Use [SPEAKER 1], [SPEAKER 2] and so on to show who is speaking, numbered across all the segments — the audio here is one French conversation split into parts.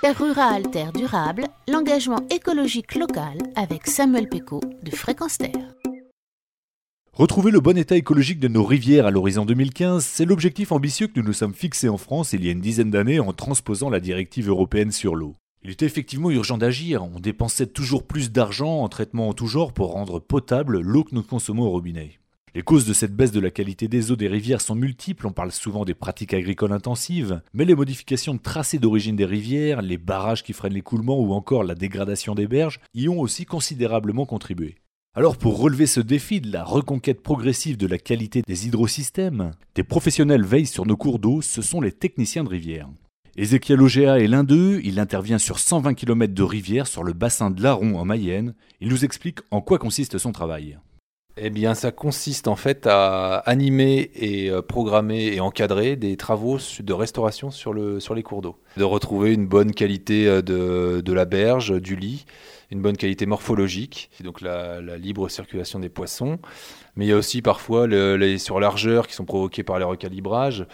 [SPEAKER 1] Terre rurale, terre durable, l'engagement écologique local avec Samuel Pécaud de Fréquence Terre.
[SPEAKER 2] Retrouver le bon état écologique de nos rivières à l'horizon 2015, c'est l'objectif ambitieux que nous nous sommes fixés en France il y a une dizaine d'années en transposant la directive européenne sur l'eau. Il était effectivement urgent d'agir, on dépensait toujours plus d'argent en traitement en tout genre pour rendre potable l'eau que nous consommons au robinet. Les causes de cette baisse de la qualité des eaux des rivières sont multiples, on parle souvent des pratiques agricoles intensives, mais les modifications de tracés d'origine des rivières, les barrages qui freinent l'écoulement ou encore la dégradation des berges y ont aussi considérablement contribué. Alors pour relever ce défi de la reconquête progressive de la qualité des hydrosystèmes, des professionnels veillent sur nos cours d'eau, ce sont les techniciens de rivière. Ézéchiel Ogéa est l'un d'eux, il intervient sur 120 km de rivière sur le bassin de l'Aron en Mayenne. Il nous explique en quoi consiste son travail.
[SPEAKER 3] Eh bien, ça consiste en fait à animer et programmer et encadrer des travaux de restauration sur les cours d'eau. De retrouver une bonne qualité de la berge, du lit, une bonne qualité morphologique, donc la libre circulation des poissons. Mais il y a aussi parfois les surlargeurs qui sont provoquées par les recalibrages,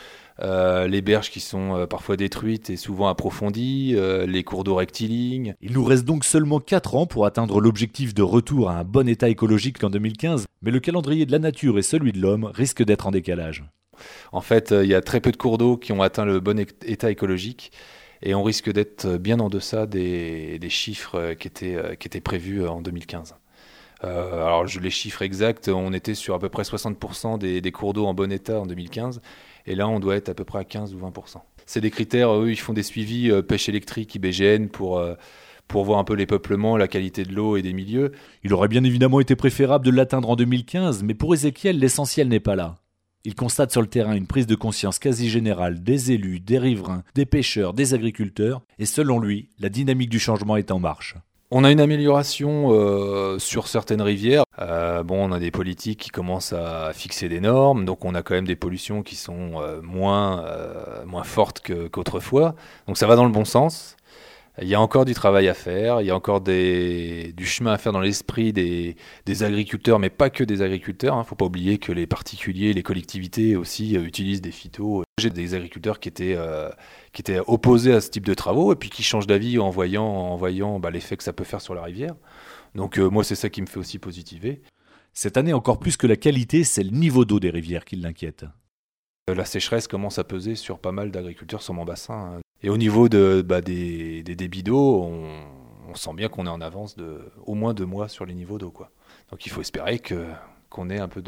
[SPEAKER 3] les berges qui sont parfois détruites et souvent approfondies, les cours d'eau rectilignes.
[SPEAKER 2] Il nous reste donc seulement 4 ans pour atteindre l'objectif de retour à un bon état écologique en 2015, mais le calendrier de la nature et celui de l'homme risquent d'être en décalage.
[SPEAKER 3] En fait, il y a très peu de cours d'eau qui ont atteint le bon état écologique et on risque d'être bien en deçà des chiffres qui étaient prévus en 2015. Alors les chiffres exacts, on était sur à peu près 60% des cours d'eau en bon état en 2015 et là on doit être à peu près à 15 ou 20%. C'est des critères, eux ils font des suivis pêche électrique, IBGN pour voir un peu les peuplements, la qualité de l'eau et des milieux.
[SPEAKER 2] Il aurait bien évidemment été préférable de l'atteindre en 2015, mais pour Ézéchiel l'essentiel n'est pas là. Il constate sur le terrain une prise de conscience quasi générale des élus, des riverains, des pêcheurs, des agriculteurs et selon lui, la dynamique du changement est en marche.
[SPEAKER 3] On a une amélioration sur certaines rivières. On a des politiques qui commencent à fixer des normes, donc on a quand même des pollutions qui sont moins fortes qu'autrefois. Donc ça va dans le bon sens. Il y a encore du travail à faire, il y a encore du chemin à faire dans l'esprit des agriculteurs, mais pas que des agriculteurs. Il ne faut pas oublier que les particuliers, les collectivités aussi utilisent des phytos. J'ai des agriculteurs qui étaient opposés à ce type de travaux et puis qui changent d'avis en voyant l'effet que ça peut faire sur la rivière. Donc moi, c'est ça qui me fait aussi positiver.
[SPEAKER 2] Cette année, encore plus que la qualité, c'est le niveau d'eau des rivières qui l'inquiète.
[SPEAKER 3] La sécheresse commence à peser sur pas mal d'agriculteurs sur mon bassin. Et au niveau des débits d'eau, on sent bien qu'on est en avance de au moins 2 mois sur les niveaux d'eau, quoi. Donc il faut espérer qu'on ait un peu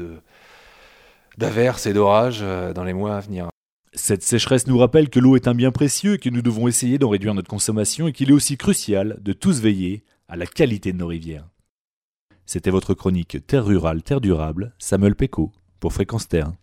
[SPEAKER 3] d'averses et d'orages dans les mois à venir.
[SPEAKER 2] Cette sécheresse nous rappelle que l'eau est un bien précieux et que nous devons essayer d'en réduire notre consommation et qu'il est aussi crucial de tous veiller à la qualité de nos rivières. C'était votre chronique Terre rurale, terre durable, Samuel Pécaud pour Fréquence Terre.